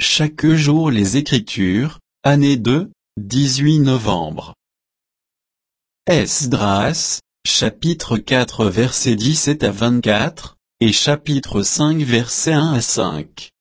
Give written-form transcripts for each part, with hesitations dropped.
chaque jour les Écritures, année 2, 18 novembre. Esdras, chapitre 4 versets 17 à 24, et chapitre 5 versets 1 à 5.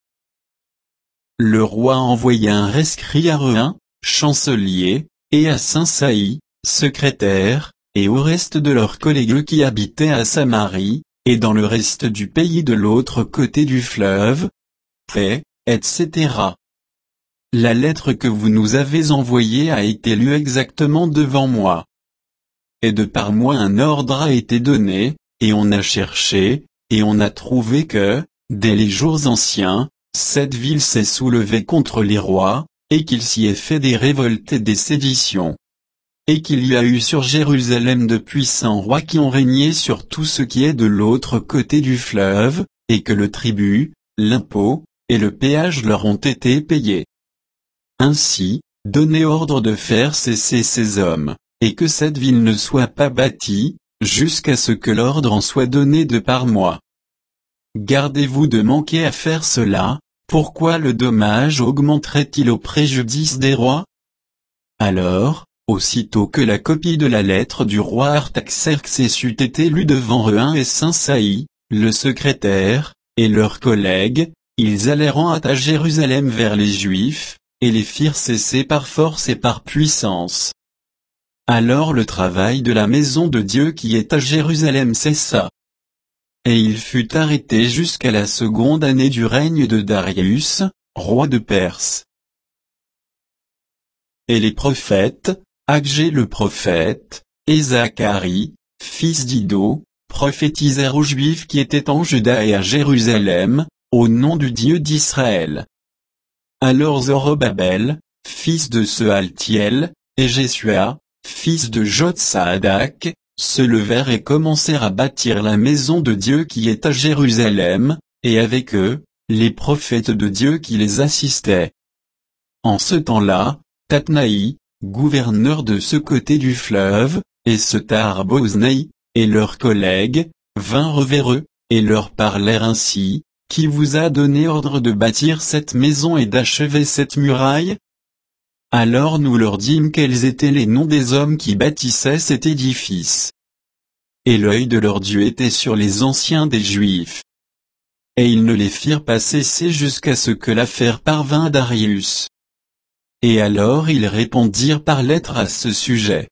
Le roi envoya un rescrit à Rehin, chancelier, et à Simsaï, secrétaire, et au reste de leurs collègues qui habitaient à Samarie, et dans le reste du pays de l'autre côté du fleuve, paix, etc. La lettre que vous nous avez envoyée a été lue exactement devant moi. Et de par moi un ordre a été donné, et on a cherché, et on a trouvé que, dès les jours anciens, cette ville s'est soulevée contre les rois, et qu'il s'y est fait des révoltes et des séditions. Et qu'il y a eu sur Jérusalem de puissants rois qui ont régné sur tout ce qui est de l'autre côté du fleuve, et que le tribut, l'impôt, et le péage leur ont été payés. Ainsi, donnez ordre de faire cesser ces hommes, et que cette ville ne soit pas bâtie, jusqu'à ce que l'ordre en soit donné de par moi. Gardez-vous de manquer à faire cela, pourquoi le dommage augmenterait-il au préjudice des rois? Alors, aussitôt que la copie de la lettre du roi Artaxerxès eut été lue devant Rehin et Simsaï, le secrétaire, et leurs collègues, ils allèrent en hâte à Jérusalem vers les Juifs, et les firent cesser par force et par puissance. Alors le travail de la maison de Dieu qui est à Jérusalem cessa. Et il fut arrêté jusqu'à la seconde année du règne de Darius, roi de Perse. Et les prophètes, Agé le prophète, et Zacharie, fils d'Iddo, prophétisèrent aux Juifs qui étaient en Juda et à Jérusalem, au nom du Dieu d'Israël. Alors Zorobabel, fils de Sealtiel, et Jeshua, fils de Jotsadak, se levèrent et commencèrent à bâtir la maison de Dieu qui est à Jérusalem, et avec eux, les prophètes de Dieu qui les assistaient. En ce temps-là, Tatnaï, gouverneur de ce côté du fleuve, et Setar-Boznai, et leurs collègues, vinrent vers eux, et leur parlèrent ainsi: Qui vous a donné ordre de bâtir cette maison et d'achever cette muraille? Alors nous leur dîmes quels étaient les noms des hommes qui bâtissaient cet édifice. Et l'œil de leur Dieu était sur les anciens des Juifs. Et ils ne les firent pas cesser jusqu'à ce que l'affaire parvint à Darius. Et alors ils répondirent par lettre à ce sujet.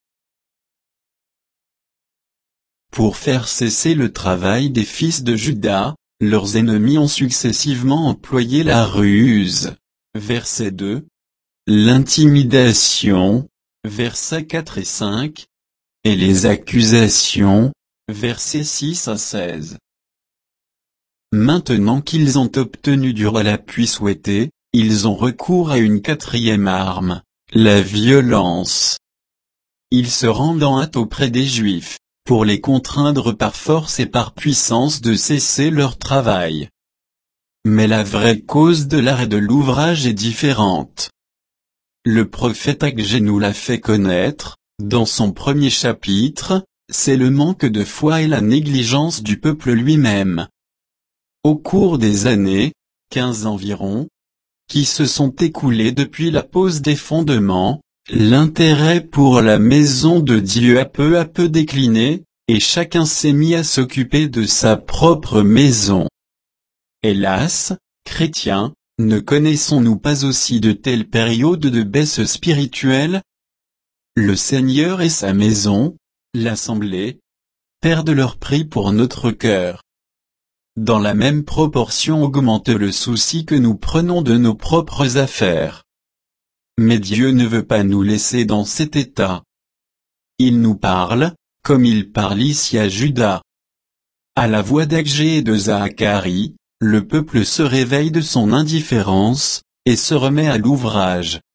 Pour faire cesser le travail des fils de Juda, leurs ennemis ont successivement employé la ruse. Verset 2. L'intimidation, versets 4 et 5, et les accusations, versets 6 à 16. Maintenant qu'ils ont obtenu du roi l'appui souhaité, ils ont recours à une quatrième arme, la violence. Ils se rendent en hâte auprès des Juifs, pour les contraindre par force et par puissance de cesser leur travail. Mais la vraie cause de l'arrêt de l'ouvrage est différente. Le prophète Agé nous l'a fait connaître, dans son premier chapitre, c'est le manque de foi et la négligence du peuple lui-même. Au cours des années, 15 environ, qui se sont écoulées depuis la pose des fondements, l'intérêt pour la maison de Dieu a peu à peu décliné, et chacun s'est mis à s'occuper de sa propre maison. Hélas, chrétiens, ne connaissons-nous pas aussi de telles périodes de baisse spirituelle? Le Seigneur et sa maison, l'Assemblée, perdent leur prix pour notre cœur. Dans la même proportion augmente le souci que nous prenons de nos propres affaires. Mais Dieu ne veut pas nous laisser dans cet état. Il nous parle, comme il parle ici à Juda. À la voix d'Agé et de Zacharie, le peuple se réveille de son indifférence, et se remet à l'ouvrage.